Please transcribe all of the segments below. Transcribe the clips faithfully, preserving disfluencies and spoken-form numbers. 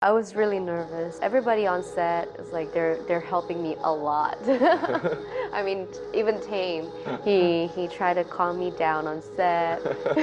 I was really nervous. Everybody on set is like they're they're helping me a lot. I mean, even Tame, he he tried to calm me down on set.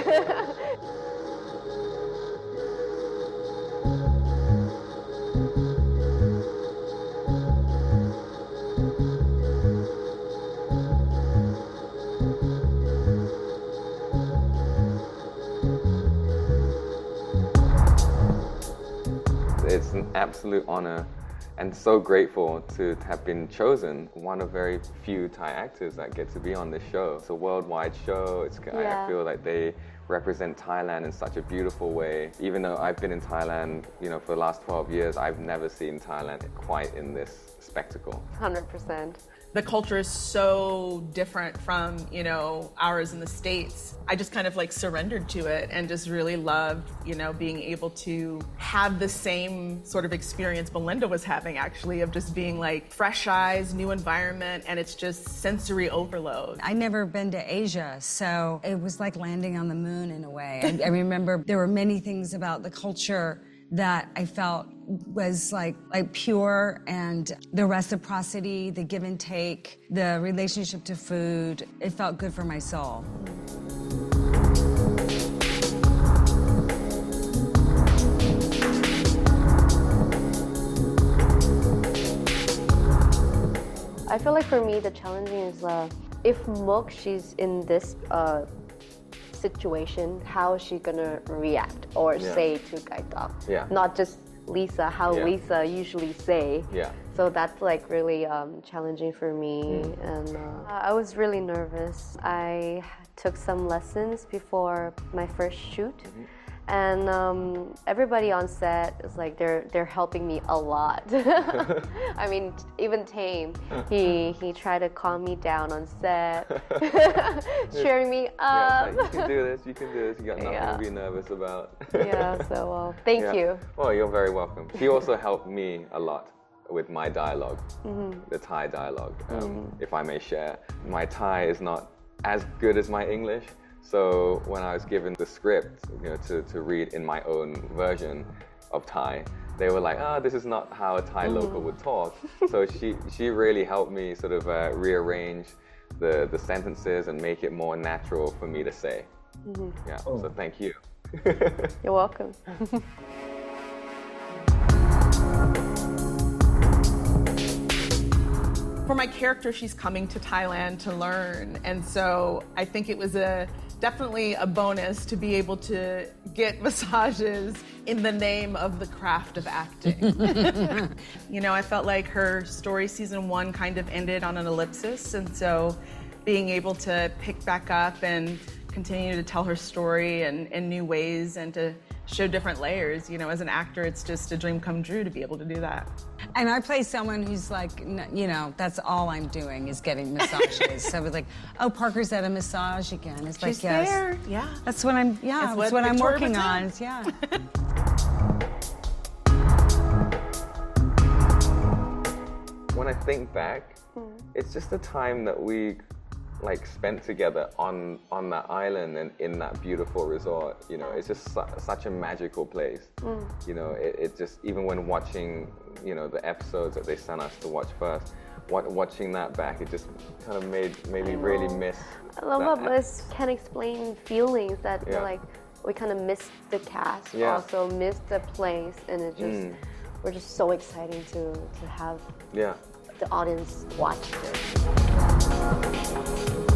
It's an absolute honor and so grateful to have been chosen, one of very few Thai actors that get to be on this show. It's a worldwide show. It's, Yeah. I feel like they represent Thailand in such a beautiful way. Even though I've been in Thailand, you know, for the last twelve years, I've never seen Thailand quite in this spectacle. one hundred percent. The culture is so different from, you know, ours in the States. I just kind of like surrendered to it and just really loved, you know, being able to have the same sort of experience Belinda was having, actually, of just being like fresh eyes, new environment, and it's just sensory overload. I'd never been to Asia, so it was like landing on the moon in a way. I, I remember there were many things about the culture that I felt was like like pure, and the reciprocity, the give and take, the relationship to food, it felt good for my soul. I feel like for me the challenging is uh, if Mook, she's in this uh, situation, how is she gonna react or Yeah. say to Gaitao? Yeah. Not just Lisa, how Yeah. Lisa usually say. Yeah. So that's like really um, challenging for me, and uh, I was really nervous. I took some lessons before my first shoot, and um, everybody on set is like they're they're helping me a lot. I mean, even Tame, he he tried to calm me down on set, cheering me Yeah, up. it's like, you can do this, you can do this, you got nothing Yeah. to be nervous about. Yeah, so uh, thank Yeah. you. Well, you're very welcome. She also helped me a lot with my dialogue, the Thai dialogue, um, if I may share. My Thai is not as good as my English, so when I was given the script, you know, to, to read in my own version of Thai, they were like, ah, this is not how a Thai local would talk. So she, she really helped me sort of uh, rearrange the, the sentences and make it more natural for me to say. Yeah, so thank you. You're welcome. For my character, she's coming to Thailand to learn, and so I think it was a definitely a bonus to be able to get massages in the name of the craft of acting. You know, I felt like her story season one kind of ended on an ellipsis, and so being able to pick back up and continue to tell her story in, in new ways and to show different layers, you know, as an actor, it's just a dream come true to be able to do that. And I play someone who's like, n- you know, that's all I'm doing is getting massages. So I was like, oh, Parker's at a massage again. It's like, She's yes. there, yeah. That's what I'm, yeah, It's that's what what, I'm Victoria working would on. say. It's- yeah. When I think back, it's just the time that we like spent together on on that island and in that beautiful resort. You know, it's just su- such a magical place. You know, it, it just, even when watching, you know, the episodes that they sent us to watch first, what, watching that back, it just kind of made made me really miss. I love that how us can explain feelings that Yeah. we're like we kind of miss the cast, Yeah. also miss the place, and it just Mm. we're just so exciting to to have Yeah. the audience watch this.